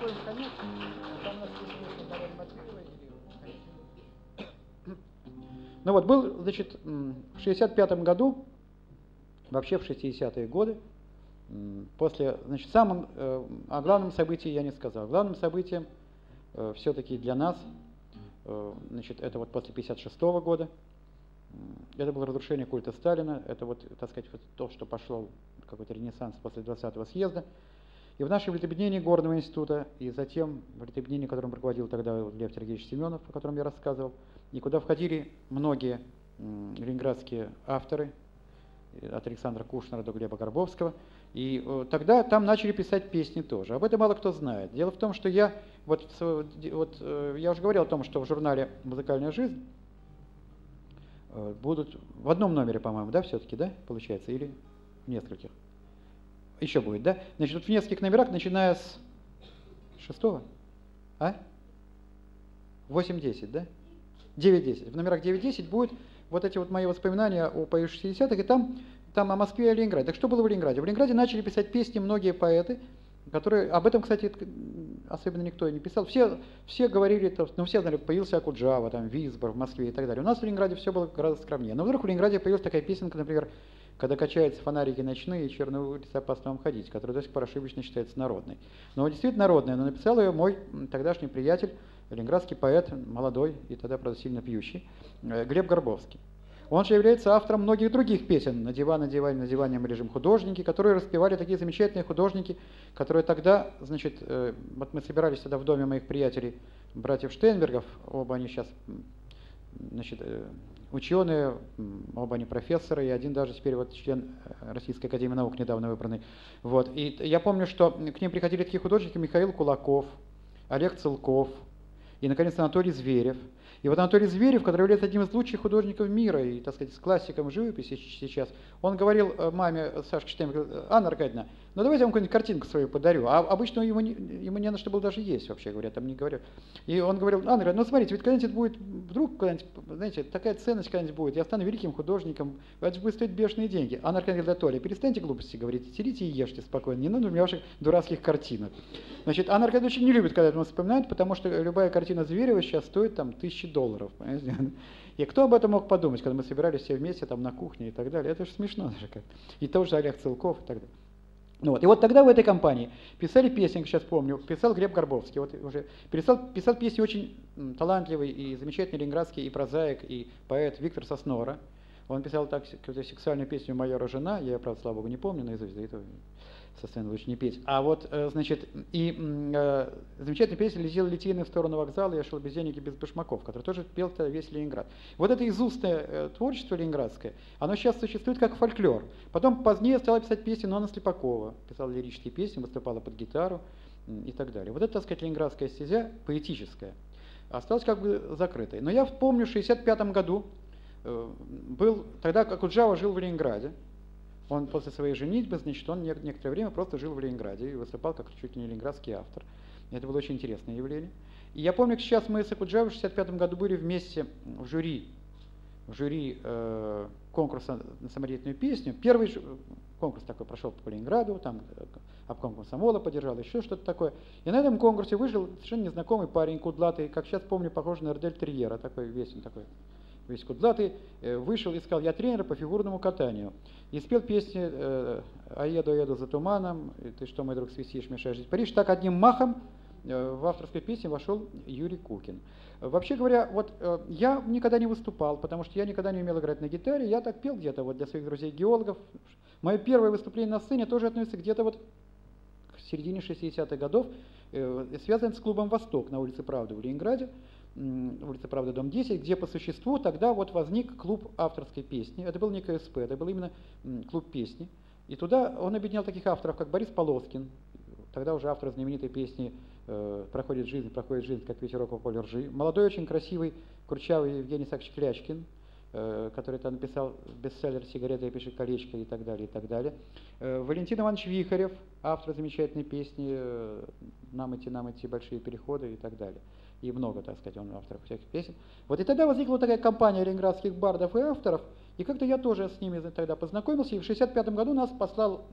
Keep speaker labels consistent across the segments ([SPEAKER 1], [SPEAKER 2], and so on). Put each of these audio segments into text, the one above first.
[SPEAKER 1] переходим в конец. Там у нас есть песня Дарьи Матвеевой или... Ну вот, был, значит, в 65-м году, вообще в 60-е годы, после, значит, о главном событии я не сказал. Главным событием все-таки для нас, значит, это вот после 56-го года, это было разрушение культа Сталина, это вот, так сказать, вот то, что пошло какой-то ренессанс после 20-го съезда. И в нашем литобеднении Горного института, и затем в литобеднении, которым руководил тогда Лев Сергеевич Семенов, о котором я рассказывал, и куда входили многие ленинградские авторы, от Александра Кушнера до Глеба Горбовского. И тогда там начали писать песни тоже. Об этом мало кто знает. Дело в том, что я уже говорил о том, что в журнале «Музыкальная жизнь» будут в одном номере, по-моему, да, все-таки, да, получается, или в нескольких? Еще будет, да? Значит, вот в нескольких номерах, начиная с 6-го, 8-10, да? 9-10. В номерах 9-10 будет вот эти вот мои воспоминания о поющих 60-х, и там о Москве и о Ленинграде. Так что было в Ленинграде? В Ленинграде начали писать песни многие поэты, которые... Об этом, кстати, особенно никто не писал. Все говорили, ну все знали, появился Акуджава, там, Висбор в Москве и так далее. У нас в Ленинграде все было гораздо скромнее. Но вдруг в Ленинграде появилась такая песенка, например, «Когда качаются фонарики ночные, и черные улицы опасно вам ходить», которая до сих пор ошибочно считается народной. Но действительно народная, но написал ее мой тогдашний приятель, ленинградский поэт, молодой и тогда, правда, сильно пьющий, Глеб Горбовский. Он же является автором многих других песен «На диван, на диване, на диване мы лежим художники», которые распевали такие замечательные художники, которые тогда, значит, вот мы собирались тогда в доме моих приятелей, братьев Штейнбергов, оба они сейчас, значит, ученые, оба они профессоры, и один даже теперь вот член Российской академии наук недавно выбранный. Вот. И я помню, что к ним приходили такие художники: Михаил Кулаков, Олег Целков и, наконец, Анатолий Зверев. И вот Анатолий Зверев, который является одним из лучших художников мира и, так сказать, с классиком живописи сейчас, он говорил маме Сашки Штейнберг: «Анна Аркадьевна, ну давайте я вам какую-нибудь картинку свою подарю». А обычно ему не на что было даже есть, вообще говоря, там не говорю. И он говорил: «Анна Аркадьевна, ну смотрите, ведь когда-нибудь будет, вдруг когда-нибудь, знаете, такая ценность когда-нибудь будет, я стану великим художником, это же будет стоить бешеные деньги». Анна Аркадьевна говорит: «Да, Толя, перестаньте глупости говорить, сидите и ешьте спокойно, не надо у меня ваших дурацких картинок». Значит, Анна Аркадьевна очень не любит, когда это вспоминают, потому что любая картина Зверева сейчас стоит там $1000, понимаете? И кто об этом мог подумать, когда мы собирались все вместе там на кухне и так далее? Это же смешно даже как. И тоже Олег Целков и так далее. Ну вот. И вот тогда в этой компании писали песни, сейчас помню, писал Глеб Горбовский, вот уже писал песни очень талантливый и замечательный ленинградский и прозаик, и поэт Виктор Соснора. Он писал так какую-то сексуальную песню «Майора жена», я, правда, слава богу, не помню наизусть, да это со сцены лучше не петь. А вот, значит, замечательная песня «Летел Литейный в сторону вокзала, я шел без денег и без башмаков», который тоже пел весь Ленинград. Вот это изустное творчество ленинградское, оно сейчас существует как фольклор. Потом позднее стала писать песни Нонна Слепакова, писала лирические песни, выступала под гитару и так далее. Вот это, так сказать, ленинградская стезя поэтическая осталась как бы закрытой. Но я помню, в 1965 году тогда Акуджава жил в Ленинграде. Он после своей женитьбы, значит, он некоторое время просто жил в Ленинграде и выступал как чуть ли не ленинградский автор. И это было очень интересное явление. И я помню, как сейчас мы с Акуджавой в 1965 году были вместе в жюри конкурса на самодеятельную песню. Первый конкурс такой прошел по Ленинграду, там обком комсомола поддержал, еще что-то такое. И на этом конкурсе вышел совершенно незнакомый парень, кудлатый, как сейчас помню, похож на Эрдель Терьера, такой весь кудлатый, вышел и сказал: «Я тренер по фигурному катанию». И спел песни «А еду за туманом», «Ты что, мой друг, свистишь, мешаешь жить Париж». Так одним махом в авторской песне вошел Юрий Кукин. Вообще говоря, вот я никогда не выступал, потому что я никогда не умел играть на гитаре, я так пел где-то вот для своих друзей-геологов. Мое первое выступление на сцене тоже относится где-то вот к середине 60-х годов, связано с клубом «Восток» на улице Правды в Ленинграде. Улица Правды, дом 10, где по существу тогда вот возник клуб авторской песни. Это был не КСП, это был именно клуб песни. И туда он объединял таких авторов, как Борис Полоскин, тогда уже автор знаменитой песни проходит жизнь, как ветерок по полю ржи». Молодой, очень красивый, курчавый Евгений Исаакович Клячкин, который там написал бестселлер «Сигарета и пиши колечко» и так далее, и так далее. Валентин Иванович Вихарев, автор замечательной песни «Нам идти, большие переходы» и так далее. И много, так сказать, он автор всяких песен. Вот и тогда возникла такая компания ленинградских бардов и авторов, и как-то я тоже с ними тогда познакомился, и в 1965 году нас послал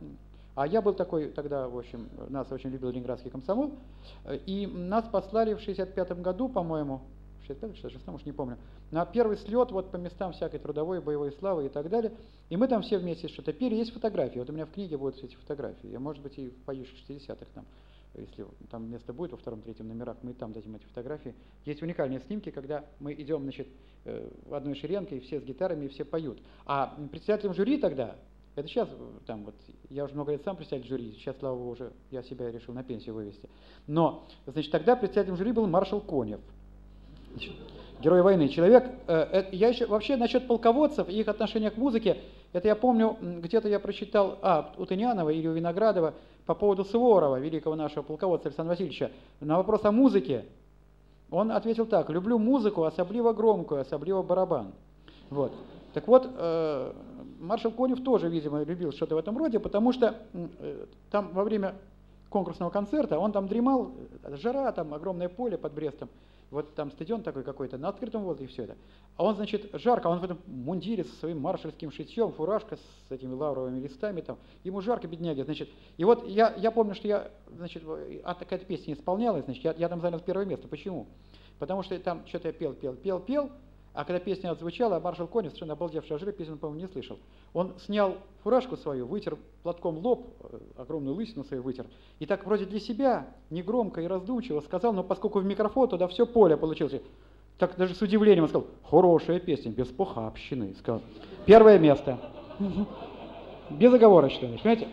[SPEAKER 1] А я был такой тогда, в общем, нас очень любил Ленинградский комсомол, и нас послали в 65-м году, по-моему, 65-м, 66-м, уж не помню, на первый слет вот по местам всякой трудовой, боевой славы и так далее. И мы там все вместе что-то пели, есть фотографии, вот у меня в книге будут все эти фотографии, я, может быть, и в поющих 60-х там, если там место будет во втором-третьем номерах, мы там дадим эти фотографии. Есть уникальные снимки, когда мы идем, значит, в одной шеренге, и все с гитарами, и все поют. А председателем жюри тогда, это сейчас, там вот, я уже много лет сам председатель жюри, сейчас, слава богу, уже я себя решил на пенсию вывести. Но, значит, тогда председателем жюри был маршал Конев, герой войны. Человек, я еще, вообще насчет полководцев и их отношения к музыке, это я помню, где-то я прочитал, у Тынянова или у Виноградова по поводу Суворова, великого нашего полководца Александра Васильевича, на вопрос о музыке, он ответил так: люблю музыку, особливо громкую, особливо барабан. Вот. Так вот, маршал Конев тоже, видимо, любил что-то в этом роде, потому что там во время конкурсного концерта он там дремал, жара, там огромное поле под Брестом, вот там стадион такой какой-то, на открытом воздухе все это. А он, значит, жарко, он в этом мундире со своим маршальским шитьем, фуражка с этими лавровыми листами, там, ему жарко, бедняги, значит. И вот я помню, что я, значит, какая-то песня исполнялась, значит, я там занял первое место. Почему? Потому что там что-то я пел, а когда песня отзвучала, маршал Конев, совершенно обалдевший от жары, песню, по-моему, не слышал. Он снял фуражку свою, вытер платком лоб, огромную лысину свою вытер, и так вроде для себя, негромко и раздумчиво сказал, но поскольку в микрофон туда все поле получилось, так даже с удивлением он сказал: хорошая песня, без похабщины, сказал. Первое место. Безоговорочно, понимаете?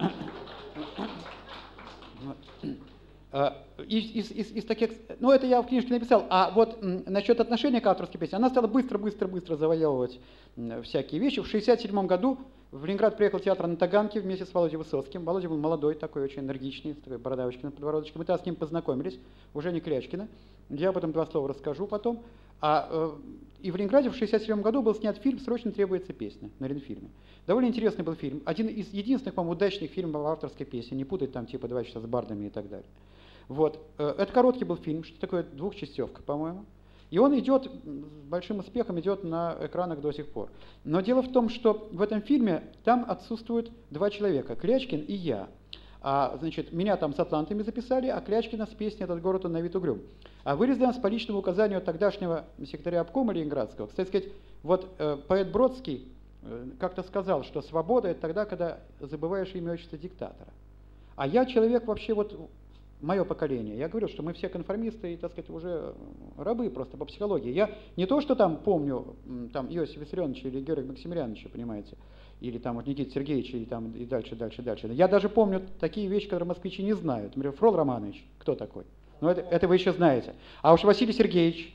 [SPEAKER 1] Из таких, ну это я в книжке написал, а вот насчет отношения к авторской песне, она стала быстро завоевывать всякие вещи. В 1967 году в Ленинград приехал театр на Таганке вместе с Володей Высоцким. Володя был молодой, такой очень энергичный, с такой бородавочкой над подбородочком. Мы тогда с ним познакомились, уже не Клячкина. Я об этом два слова расскажу потом. И в Ленинграде в 1967 году был снят фильм «Срочно требуется песня» на Ленфильме. Довольно интересный был фильм. Один из единственных, по-моему, удачных фильмов авторской песни. Не путать там типа «Два часа с бардами» и так далее. Вот. Это короткий был фильм, что такое двухчастевка, по-моему. И он идет, с большим успехом идет на экранах до сих пор. Но дело в том, что в этом фильме там отсутствуют два человека, Клячкин и я. Значит, меня там с атлантами записали, а Клячкина с песней «Этот город он на вид угрюм». А вырезан по личному указанию тогдашнего секретаря обкома Ленинградского. Кстати сказать, вот поэт Бродский как-то сказал, что свобода — это тогда, когда забываешь имя и отчество диктатора. А я человек вообще вот... Мое поколение. Я говорю, что мы все конформисты и, так сказать, уже рабы просто по психологии. Я не то, что там помню там, Иосифа Виссарионовича или Георгия Максимилиановича, понимаете, или там вот Никита Сергеевича, и, там, и дальше. Я даже помню такие вещи, которые москвичи не знают. Например, Фрол Романович, кто такой? Ну, это вы еще знаете. А уж Василий Сергеевич,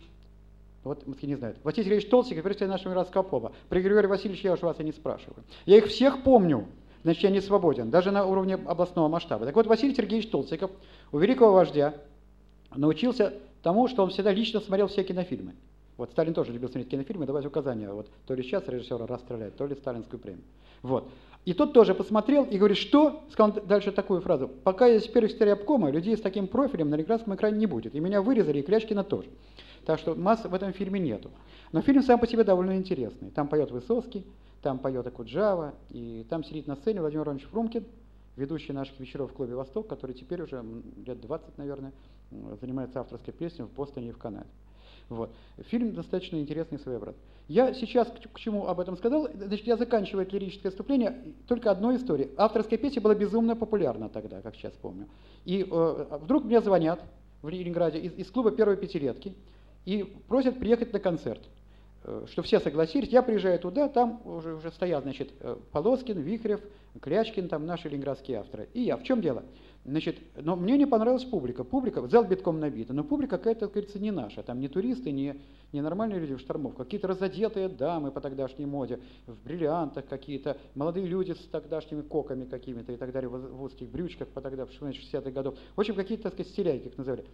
[SPEAKER 1] вот москвичи не знают. Василий Сергеевич Толстиков, председатель нашего Ленинградского обкома. При Григории Васильевиче я уж вас и не спрашиваю. Я их всех помню. Значит, я не свободен, даже на уровне областного масштаба. Так вот, Василий Сергеевич Толстиков у великого вождя научился тому, что он всегда лично смотрел все кинофильмы. Вот Сталин тоже любил смотреть кинофильмы, давать указания. Вот то ли сейчас режиссера расстреляют, то ли сталинскую премию. Вот. И тот тоже посмотрел и говорит, что, сказал дальше такую фразу: пока я первый секретарь обкома, людей с таким профилем на ленинградском экране не будет. И меня вырезали, и Клячкина тоже. Так что масс в этом фильме нету. Но фильм сам по себе довольно интересный. Там поет Высоцкий, там поет Акуджава, и там сидит на сцене Владимир Иванович Фрумкин, ведущий наших вечеров в клубе «Восток», который теперь уже лет 20, наверное, занимается авторской песней в Бостоне и в Канаде. Вот. Фильм достаточно интересный и своеобразный. Я сейчас к чему об этом сказал, значит, я заканчиваю это лирическое вступление только одной историей. Авторская песня была безумно популярна тогда, как сейчас помню. И вдруг мне звонят в Ленинграде из клуба «Первой пятилетки» и просят приехать на концерт. Что все согласились, я приезжаю туда, там уже стоят, значит, Полоскин, Вихрев, Клячкин, там наши ленинградские авторы. И я. В чем дело? Значит, но мне не понравилась публика. Публика, зал битком набит, но публика какая-то, как говорится, не наша. Там не туристы, не нормальные люди в штормовках, какие-то разодетые дамы по тогдашней моде, в бриллиантах какие-то, молодые люди с тогдашними коками какими-то и так далее, в узких брючках по тогда, в 60-х годов. В общем, какие-то, так сказать, стиляйки, как называли.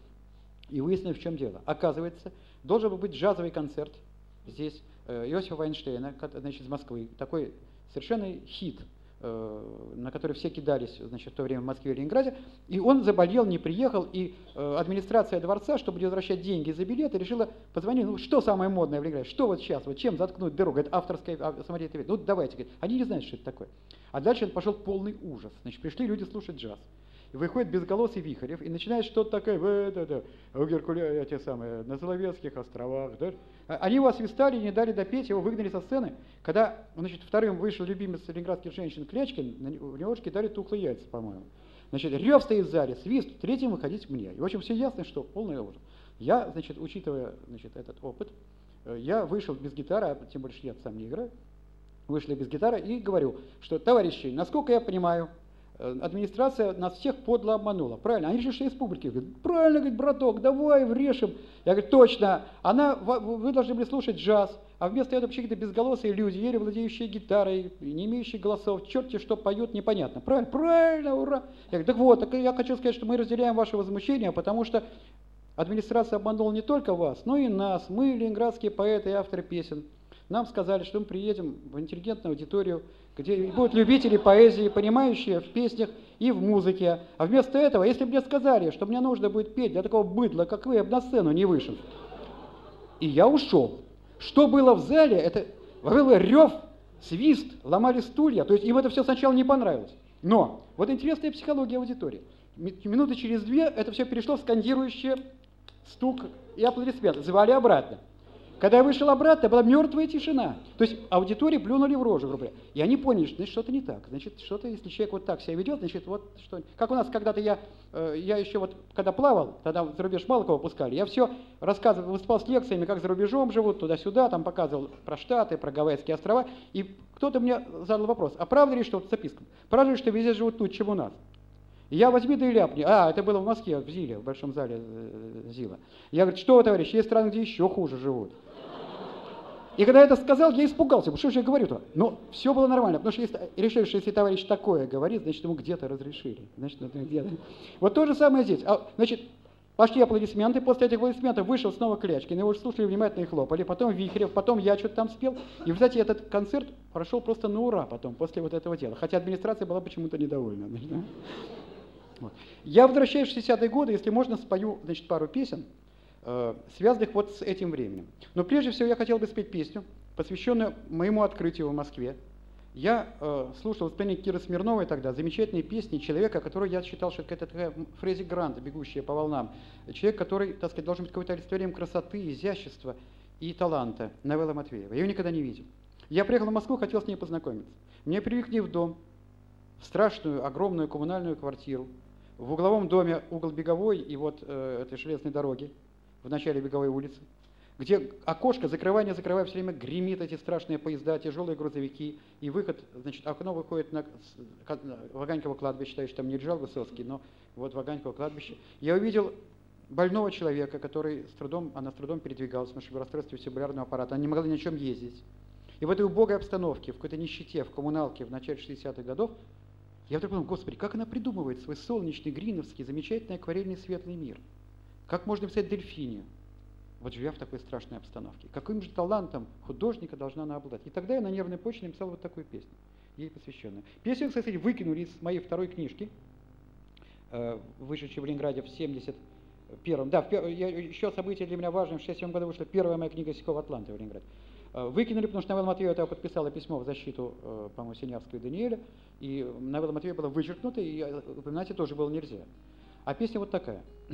[SPEAKER 1] И выяснилось, в чем дело. Оказывается, должен был быть джазовый концерт здесь Иосифа Вайнштейна, значит, из Москвы, такой совершенно хит. на который все кидались, значит, в то время в Москве и Ленинграде, и он заболел, не приехал, и администрация дворца, чтобы не возвращать деньги за билеты, решила позвонить, ну что самое модное в Ленинграде, что вот сейчас, вот чем заткнуть дорогу, это авторская самодеятельность, ну давайте, говорит. Они не знают, что это такое. А дальше пошел полный ужас, значит, пришли люди слушать джаз. И выходит безголосый Вихарев и начинает что-то такое, у Геркуля, те самые, на Соловецких островах. Да? Они его освистали, не дали допеть, его выгнали со сцены. Когда, значит, вторым вышел любимец ленинградских женщин Клячкин, в него кидали тухлые яйца, по-моему. Значит, рев стоит в зале, свист, третьим выходить мне. И, в общем, все ясно, что полный ужас. Я, значит, учитывая, значит, этот опыт, я вышел без гитары, а тем больше я сам не играю, вышли без гитары и говорю, что, товарищи, насколько я понимаю, администрация нас всех подло обманула. Правильно? Они решили, что из публики. Говорят, правильно, говорит, браток, давай врешим. Я говорю, точно, вы должны были слушать джаз, а вместо этого какие-то безголосые люди, еле владеющие гитарой, не имеющие голосов, черти что поют, непонятно. Правильно? Правильно, ура! Я говорю, так вот, так я хочу сказать, что мы разделяем ваше возмущение, потому что администрация обманула не только вас, но и нас. Мы, ленинградские поэты и авторы песен. Нам сказали, что мы приедем в интеллигентную аудиторию, где будут любители поэзии, понимающие в песнях и в музыке. А вместо этого, если бы мне сказали, что мне нужно будет петь для такого быдла, как вы, я бы на сцену не вышел. И я ушел. Что было в зале, это был рев, свист, ломали стулья. То есть им это все сначала не понравилось. Но вот интересная психология аудитории. Минуты через две это все перешло в скандирующее стук и аплодисменты. Звали обратно. Когда я вышел обратно, была мертвая тишина. То есть аудитории плюнули в рожу, грубо говоря. И они поняли, что значит, что-то не так. Значит, что-то, если человек вот так себя ведет, значит, вот что. Как у нас когда-то я еще вот, когда плавал, тогда за рубеж мало кого пускали, я все рассказывал, выступал с лекциями, как за рубежом живут, туда-сюда, там показывал про Штаты, про Гавайские острова. И кто-то мне задал вопрос, а правда ли, что, записка, правда ли, что везде живут лучше, чем у нас? И я возьми да и ляпни. Это было в Москве, в Зиле, в большом зале Зила. Я говорю, что, товарищ, есть страны, где еще хуже живут. И когда я это сказал, я испугался, что же я говорю-то? Но все было нормально, потому что решили, что если товарищ такое говорит, значит, ему где-то разрешили. Значит, где-то. Вот то же самое здесь. Значит, пошли аплодисменты, после этих аплодисментов вышел снова Клячкин, его слушали внимательно и хлопали, потом Вихрев, потом я что-то там спел. И, кстати, этот концерт прошел просто на ура потом, после вот этого дела. Хотя администрация была почему-то недовольна. Вот. Я возвращаюсь в 60-е годы, если можно, спою, значит, пару песен, связанных вот с этим временем. Но прежде всего я хотел бы спеть песню, посвященную моему открытию в Москве. Я слушал исполнение Киры Смирновой тогда, замечательные песни человека, который я считал, что это такая Фрейзи Гранта, бегущая по волнам. Человек, который, так сказать, должен быть какой-то олицетворением красоты, изящества и таланта, Навелла Матвеева. Я ее никогда не видел. Я приехал в Москву, хотел с ней познакомиться. Меня привели к ней в дом, в страшную, огромную коммунальную квартиру. В угловом доме угол Беговой и вот этой железной дороги, в начале Беговой улицы, где окошко, закрывая, не закрывая, все время гремит эти страшные поезда, тяжелые грузовики, и выход, значит, окно выходит на Ваганьково кладбище, считаю, что там не лежал Высоцкий, но вот Ваганьково кладбище. Я увидел больного человека, который она с трудом передвигалась, потому что в расстройстве вестибулярного аппарата, она не могла ни на чем ездить. И в этой убогой обстановке, в какой-то нищете, в коммуналке в начале 60-х годов, я вдруг подумал, господи, как она придумывает свой солнечный, гриновский, замечательный акварельный светлый мир. Как можно писать дельфинию, вот живя в такой страшной обстановке? Каким же талантом художника должна она обладать? И тогда я на нервной почве написал вот такую песню, ей посвященную. Песню, кстати, выкинули из моей второй книжки, вышедшей в Ленинграде в 71-м. Да, еще событие для меня важное, в 67 году вышла первая моя книга «Сикого Атланты» в Ленинграде. Выкинули, потому что Навелла Матвеева подписала письмо в защиту, по-моему, Синявского и Даниэля, и Навелла Матвеева была вычеркнута, и упоминать ее тоже было нельзя. А песня вот такая.